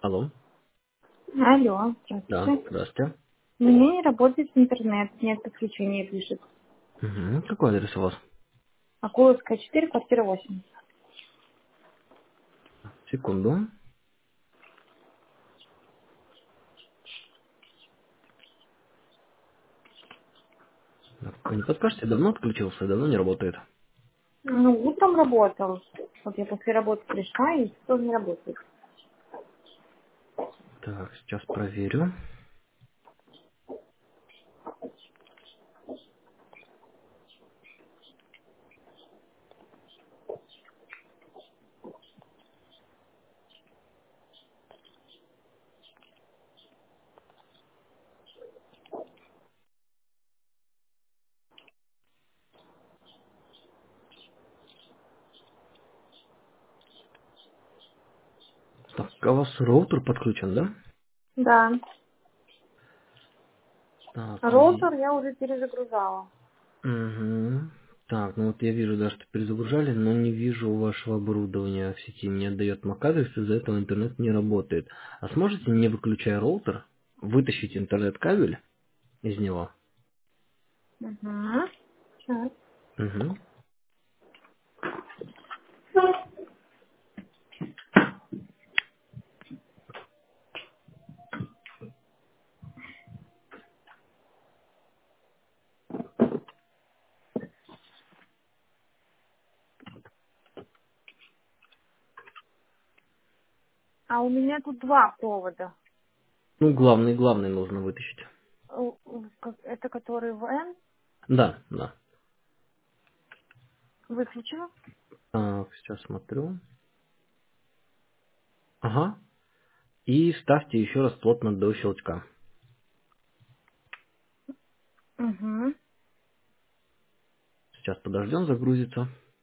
Алло. Алло, Да, здравствуйте. здравствуйте. У меня не работает интернет, нет подключения пишет. Угу. Какой адрес у вас? Акуловская 4, квартира 8. Секунду. Так, вы не подскажете, давно отключился, давно не работает? Ну, утром работал. Вот я после работы пришла, и тоже не работает. Так, сейчас проверю. Так, а у вас роутер подключен, да? Да. Так, Роутер я уже перезагружала. Угу. Так, ну вот я вижу, да, что перезагружали, но не вижу вашего оборудования в сети. Не отдает MAC-адрес, из-за этого интернет не работает. А сможете, не выключая роутер, вытащить интернет-кабель из него? Угу. Сейчас. Угу. А у меня тут два провода. Ну, главный нужно вытащить. Это который в N Да, да. выключила. Так, сейчас смотрю. Ага. И ставьте еще раз плотно до щелчка. Угу. Сейчас подождем, загрузится.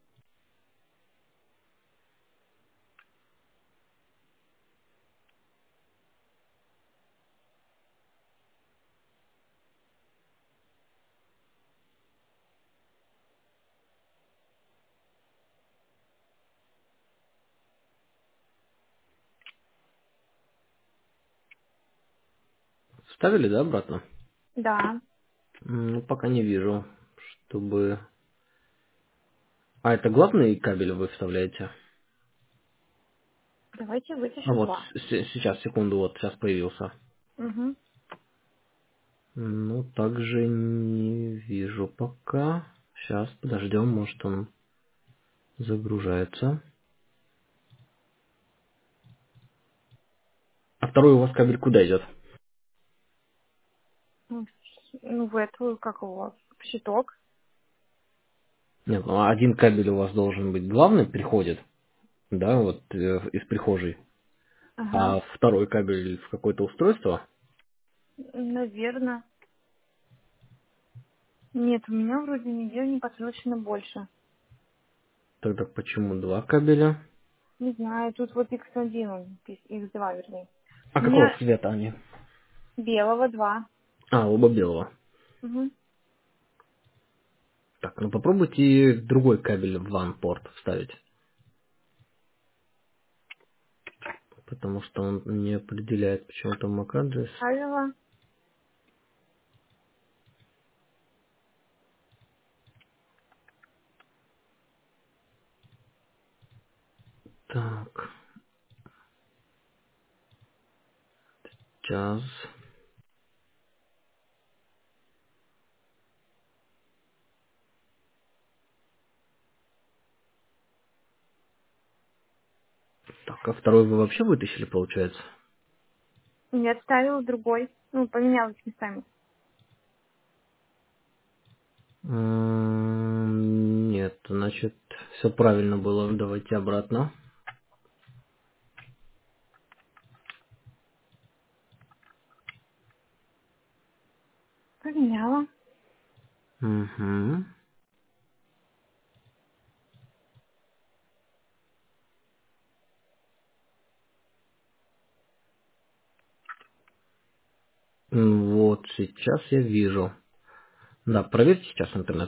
Вставили, да, обратно? Да. Ну, пока не вижу, чтобы... А, это главный кабель вы вставляете? Давайте А вытащу вот, два. сейчас, секунду, вот, сейчас появился. Угу. Ну, также не вижу пока. Сейчас, подождем, может он загружается. А второй у вас кабель куда идет? Ну, в эту, как его, щиток. Нет, ну один кабель у вас должен быть главный, приходит, да, вот из прихожей. Ага. А второй кабель в какое-то устройство? Наверное. Нет, у меня вроде нигде не подключено больше. Тогда почему два кабеля? Не знаю, тут вот X1, он, X2, вернее. А У какого меня цвета они? белого два. А, оба белого. Угу. Так, ну попробуйте другой кабель в LAN-порт вставить. Потому что он не определяет почему-то MAC-адрес. Ставила. Так, сейчас. Так, а второй вы вообще вытащили, получается? Нет, ставила другой. Ну, поменялась местами. Нет, значит, все правильно было. Давайте обратно. Поменяла. Угу. Вот сейчас я вижу. Да, проверьте сейчас интернет.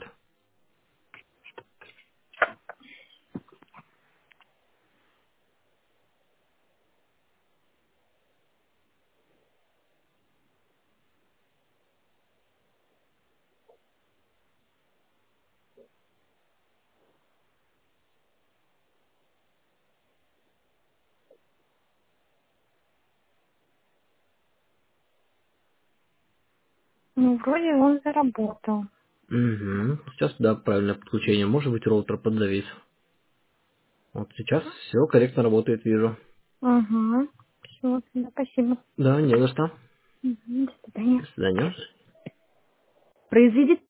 Ну, вроде он заработал. Угу. Сейчас, да, правильное подключение. Может быть, роутер подзавис. Вот сейчас все корректно работает, вижу. Ага. Все, спасибо. Да, не за что. До свидания. До свидания. Произведи